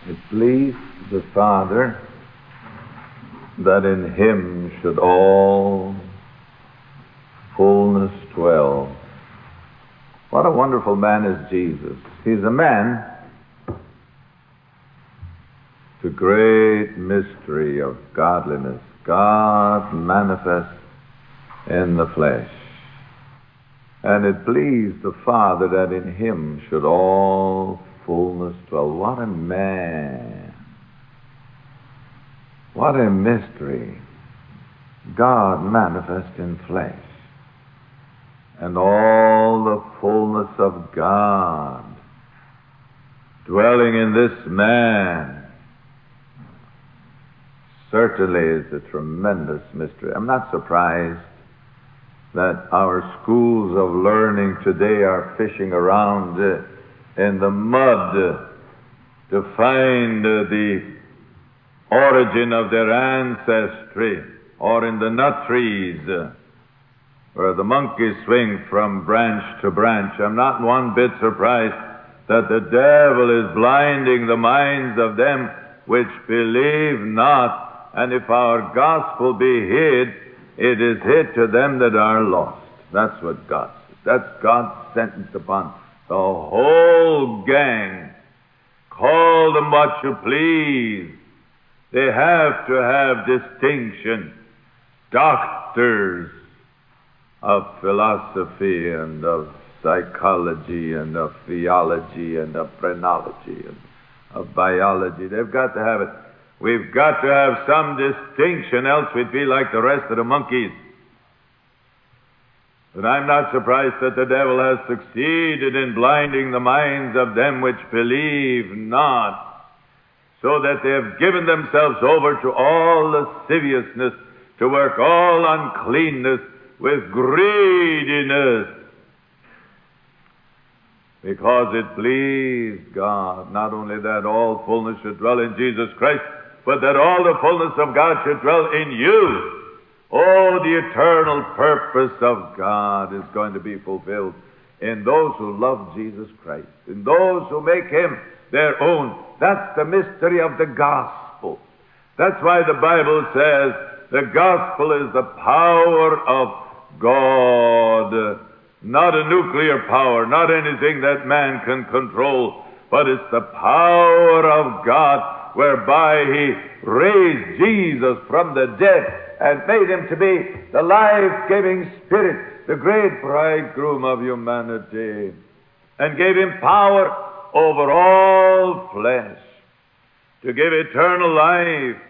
It pleased the Father that in him should all fullness dwell. What a wonderful man is Jesus. He's a man, the great mystery of godliness, God manifest in the flesh. And it pleased the Father that in him should all fullness dwell. What a man. What a mystery. God manifest in flesh. And all the fullness of God dwelling in this man certainly is a tremendous mystery. I'm not surprised that our schools of learning today are fishing around in the mud to find the origin of their ancestry, or in the nut trees where the monkeys swing from branch to branch. I'm not one bit surprised that the devil is blinding the minds of them which believe not, and if our gospel be hid, it is hid to them that are lost. That's what God says. That's God's sentence upon the whole gang. Call them what you please. They have to have distinction. Doctors of philosophy and of psychology and of theology and of phrenology and of biology. They've got to have it. We've got to have some distinction, else we'd be like the rest of the monkeys. But I'm not surprised that the devil has succeeded in blinding the minds of them which believe not, so that they have given themselves over to all lasciviousness, to work all uncleanness with greediness, because it pleased God, not only that all fullness should dwell in Jesus Christ, but that all the fullness of God should dwell in you. Oh, the eternal purpose of God is going to be fulfilled in those who love Jesus Christ, in those who make him their own. That's the mystery of the gospel. That's why the Bible says the gospel is the power of God, not a nuclear power, not anything that man can control, but it's the power of God, whereby he raised Jesus from the dead and made him to be the life-giving Spirit, the great bridegroom of humanity, and gave him power over all flesh to give eternal life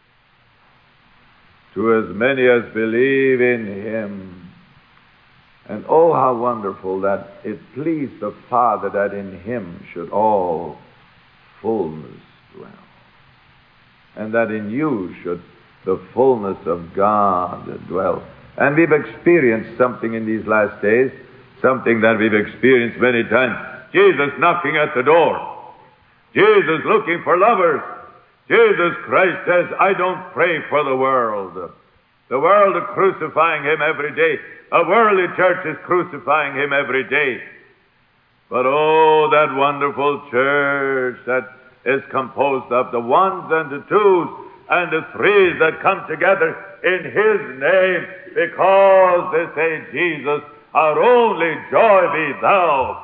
to as many as believe in him. And oh, how wonderful that it pleased the Father that in him should all fullness dwell, and that in you should the fullness of God dwell. And we've experienced something in these last days, something that we've experienced many times. Jesus knocking at the door. Jesus looking for lovers. Jesus Christ says, I don't pray for the world. The world is crucifying him every day. A worldly church is crucifying him every day. But oh, that wonderful church that is composed of the ones and the twos and the threes that come together in his name, because they say, Jesus, our only joy be thou.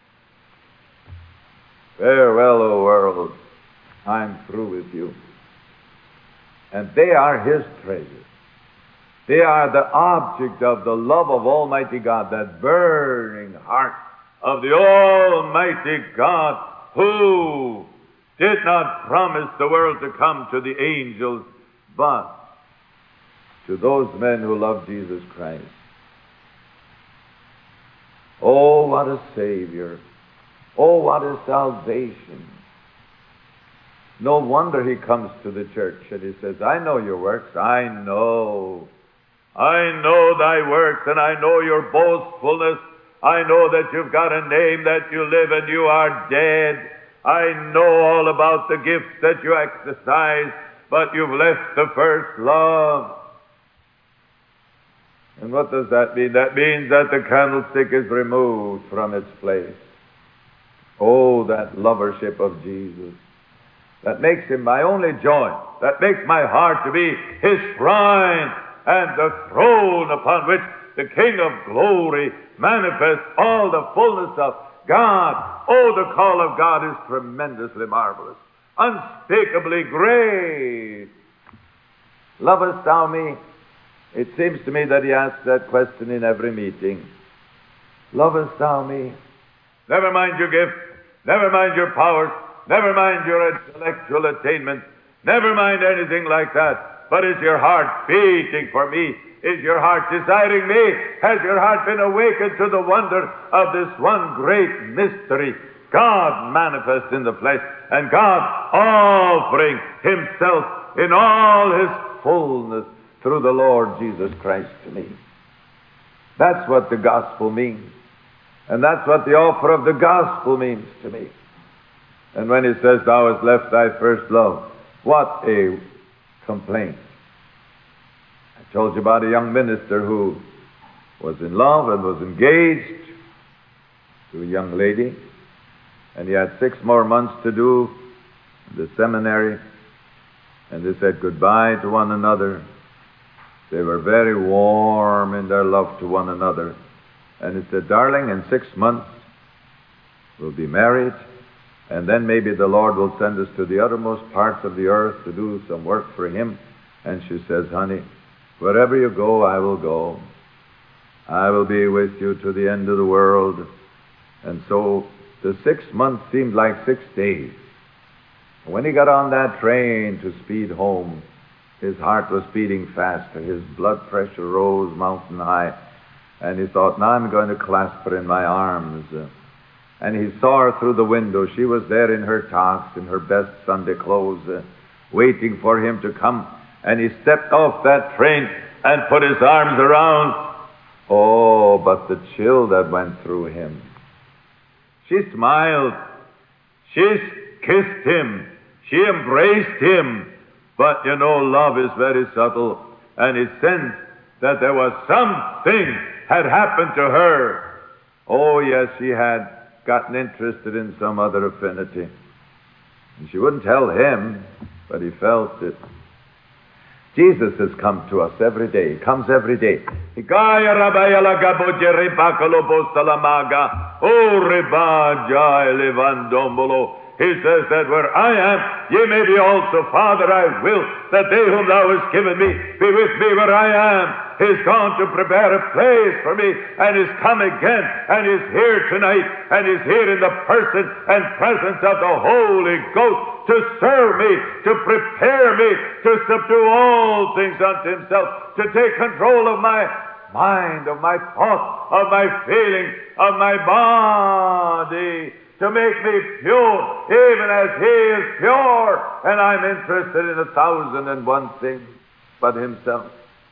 Farewell, O world, I'm through with you. And they are his treasures. They are the object of the love of Almighty God, that burning heart of the Almighty God, who did not promise the world to come to the angels, but to those men who love Jesus Christ. Oh, what a Savior. Oh, what a salvation. No wonder he comes to the church and he says, I know your works. I know thy works, and I know your boastfulness. I know that you've got a name, that you live and you are dead. I know all about the gifts that you exercise, but you've left the first love. And what does that mean? That means that the candlestick is removed from its place. Oh, that lovership of Jesus. that makes him my only joy, that makes my heart to be his shrine and the throne upon which the King of glory manifests all the fullness of God. Oh, the call of God is tremendously marvelous, unspeakably great. Lovest thou me? It seems to me that he asks that question in every meeting. Lovest thou me? Never mind your gifts, never mind your powers, never mind your intellectual attainments, never mind anything like that. But is your heart beating for me? Is your heart desiring me? Has your heart been awakened to the wonder of this one great mystery? God manifest in the flesh, and God offering himself in all his fullness through the Lord Jesus Christ to me. That's what the gospel means. And that's what the offer of the gospel means to me. And when he says, thou hast left thy first love, what a complaint. I told you about a young minister who was in love and was engaged to a young lady, and he had 6 more months to do in the seminary, and they said goodbye to one another. They were very warm in their love to one another. And he said, darling, in 6 months we'll be married, and then maybe the Lord will send us to the uttermost parts of the earth to do some work for him. And she says, honey, wherever you go, I will go. I will be with you to the end of the world. And so the 6 months seemed like 6 days. When he got on that train to speed home, his heart was beating faster. His blood pressure rose mountain high. And he thought, now I'm going to clasp her in my arms. And he saw her through the window. She was there in her togs, in her best Sunday clothes, waiting for him to come. And he stepped off that train and put his arms around. Oh, but the chill that went through him. She smiled. She kissed him. She embraced him. But you know, love is very subtle. And he sensed that there was something had happened to her. Oh, yes, she had gotten interested in some other affinity. And she wouldn't tell him, but he felt it. Jesus has come to us every day. He comes every day. He says that where I am, ye may be also. Father, I will that they whom thou hast given me be with me where I am. He's gone to prepare a place for me, and is come again, and is here tonight, and is here in the person and presence of the Holy Ghost to serve me, to prepare me, to subdue all things unto himself, to take control of my mind, of my thoughts, of my feelings, of my body, to make me pure, even as he is pure. And I'm interested in 1,001 things but himself.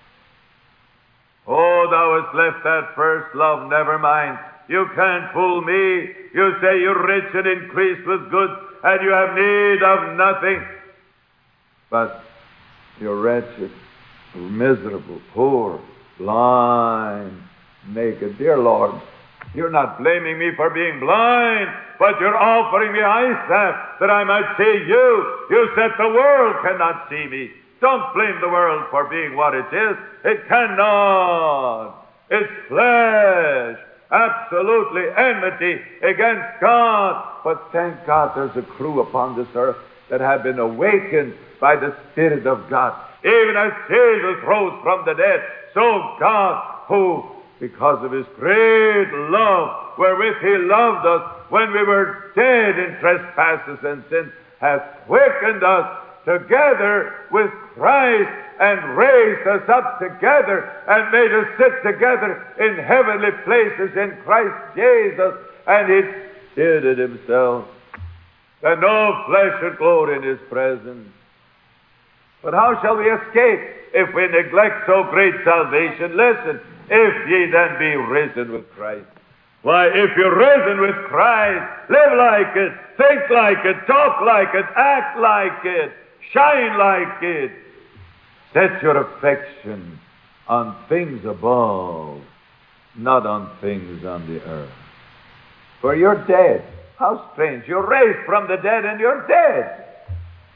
Oh, thou hast left that first love, never mind. You can't fool me. You say you're rich and increased with goods, and you have need of nothing. But you're wretched, miserable, poor, blind, naked. Dear Lord, you're not blaming me for being blind, but you're offering me eyesight that I might see you. You said the world cannot see me. Don't blame the world for being what it is. It cannot. It's flesh. Absolutely enmity against God. But thank God there's a crew upon this earth that have been awakened by the Spirit of God. Even as Jesus rose from the dead, so God, who, because of his great love, wherewith he loved us when we were dead in trespasses and sins, hath quickened us together with Christ, and raised us up together, and made us sit together in heavenly places in Christ Jesus. And he did it himself, that no flesh should glory in his presence. But how shall we escape if we neglect so great salvation? Listen, if ye then be risen with Christ. Why, if you're risen with Christ, live like it, think like it, talk like it, act like it, shine like it. Set your affection on things above, not on things on the earth. For you're dead. How strange. You're raised from the dead and you're dead.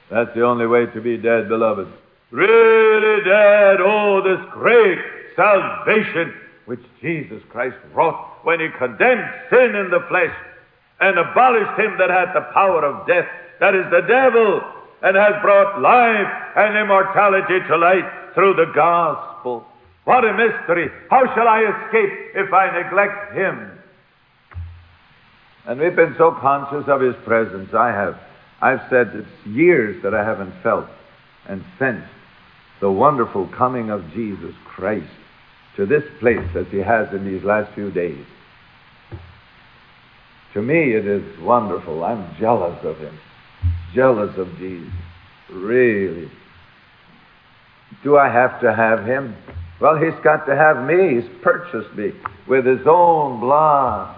That's the only way to be dead, beloved. Really dead. Oh, this great salvation which Jesus Christ wrought when he condemned sin in the flesh and abolished him that had the power of death, that is the devil, and has brought life and immortality to light through the gospel. What a mystery! How shall I escape if I neglect him? And we've been so conscious of his presence. I've said it's years that I haven't felt and sensed the wonderful coming of Jesus Christ to this place as he has in these last few days. To me it is wonderful. I'm jealous of him. Jealous of Jesus. Really. Do I have to have him? Well, he's got to have me. He's purchased me with his own blood.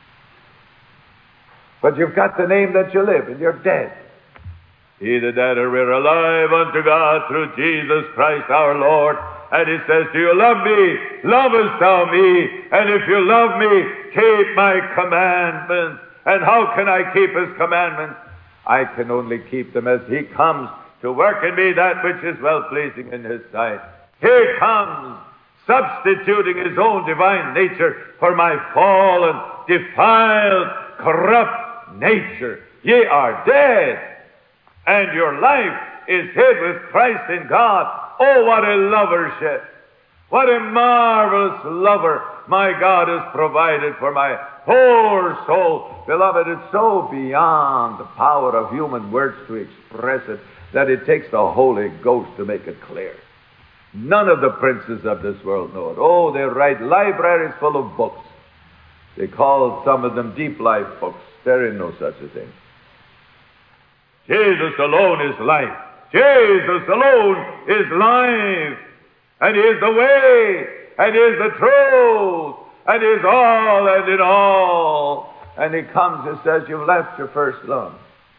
But you've got the name that you live, and you're dead. Either that or we're alive unto God through Jesus Christ our Lord. And he says, do you love me? Lovest thou me? And if you love me, keep my commandments. And how can I keep his commandments? I can only keep them as he comes to work in me that which is well-pleasing in his sight. He comes, substituting his own divine nature for my fallen, defiled, corrupt nature. Ye are dead, and your life is hid with Christ in God. Oh, what a lovership! What a marvelous lover my God has provided for my poor soul. Beloved, it's so beyond the power of human words to express it that it takes the Holy Ghost to make it clear. None of the princes of this world know it. Oh, they write libraries full of books. They call some of them deep life books. There is no such a thing. Jesus alone is life. Jesus alone is life. And he is the way, and he is the truth, and he is all and in all. And he comes and says, you've left your first love.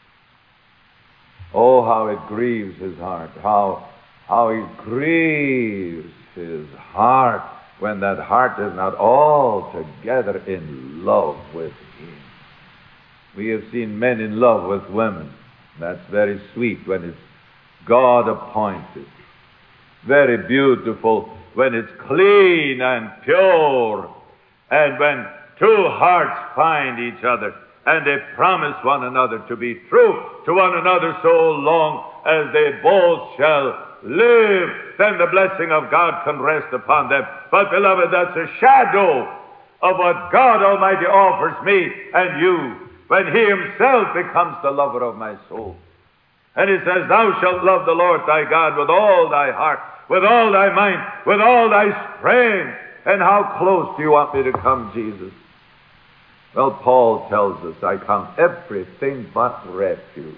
Oh, how it grieves his heart. How it grieves his heart when that heart is not altogether in love with him. We have seen men in love with women. That's very sweet when it's God appointed. Very beautiful when it's clean and pure. And when two hearts find each other and they promise one another to be true to one another so long as they both shall live, then the blessing of God can rest upon them. But beloved, that's a shadow of what God Almighty offers me and you when he himself becomes the lover of my soul. And he says, thou shalt love the Lord thy God with all thy heart, with all thy mind, with all thy strength. And how close do you want me to come, Jesus? Well, Paul tells us, I count everything but refuse.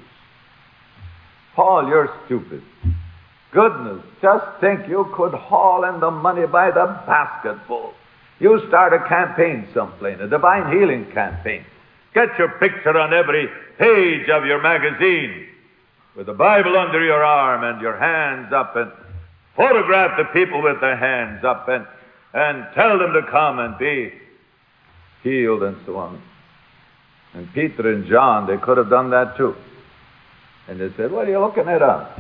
Paul, you're stupid. Goodness, just think you could haul in the money by the basketful. You start a campaign someplace, a divine healing campaign. Get your picture on every page of your magazine with the Bible under your arm and your hands up, and photograph the people with their hands up and tell them to come and be healed and so on. And Peter and John, they could have done that too. And they said, what are you looking at us?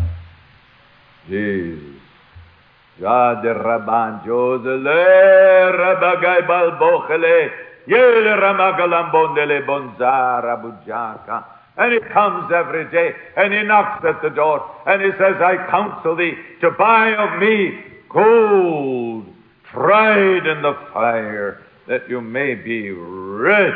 Jesus. Yade Rabban Josele Rabagai Balbochele Yele Ramagalambondele Bonzara Bujaka. And he comes every day, and he knocks at the door, and he says, I counsel thee to buy of me gold, tried in the fire, that you may be rich.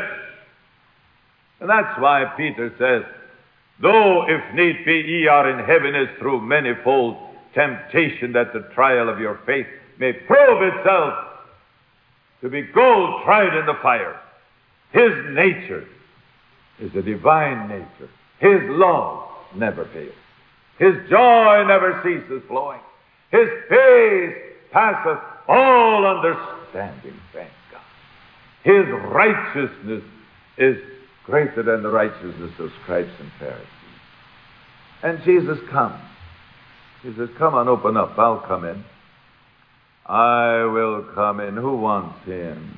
And that's why Peter says, though if need be ye are in heaviness through manifold temptation, that the trial of your faith may prove itself to be gold tried in the fire. His nature is a divine nature. His love never fails. His joy never ceases flowing. His peace passeth all understanding, thank God. His righteousness is greater than the righteousness of scribes and Pharisees. And Jesus comes. He says, come on, open up. I'll come in. I will come in. Who wants him?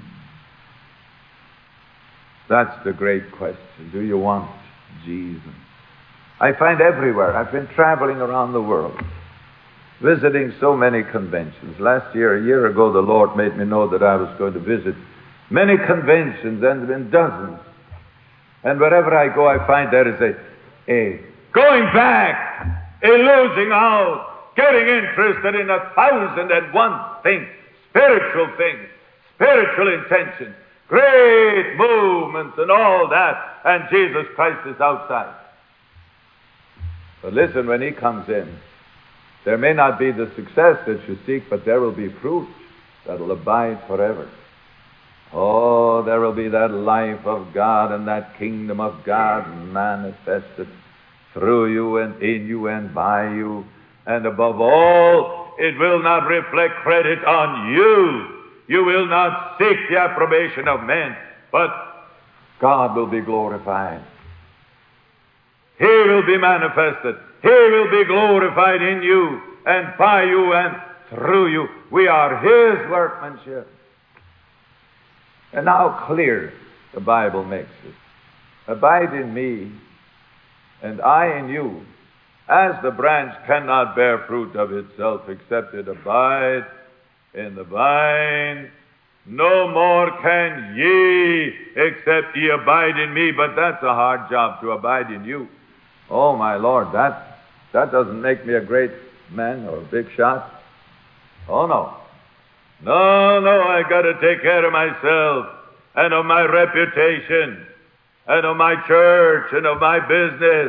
That's the great question. Do you want Jesus? I find everywhere. I've been traveling around the world, visiting so many conventions. Last year, a year ago, the Lord made me know that I was going to visit many conventions, and in dozens. And wherever I go, I find there is a going back, a losing out, getting interested in 1,001 things, spiritual things, spiritual intentions, great movements and all that, and Jesus Christ is outside. But listen, when He comes in, there may not be the success that you seek, but there will be fruit that will abide forever. Oh, there will be that life of God and that kingdom of God manifested through you and in you and by you. And above all, it will not reflect credit on you. You will not seek the approbation of men, but God will be glorified. He will be manifested. He will be glorified in you and by you and through you. We are His workmanship. And how clear the Bible makes it. Abide in me, and I in you, as the branch cannot bear fruit of itself except it abide in the vine, no more can ye except ye abide in me. But that's a hard job, to abide in you. Oh, my Lord, that doesn't make me a great man or a big shot. Oh, no. No, I got to take care of myself and of my reputation and of my church and of my business.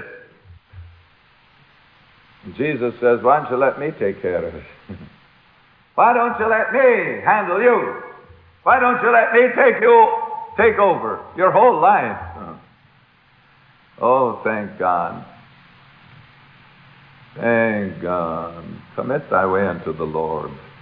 And Jesus says, why don't you let me take care of it? Why don't you let me handle you? Why don't you let me take over your whole life? Oh, thank God. Thank God. Commit thy way unto the Lord.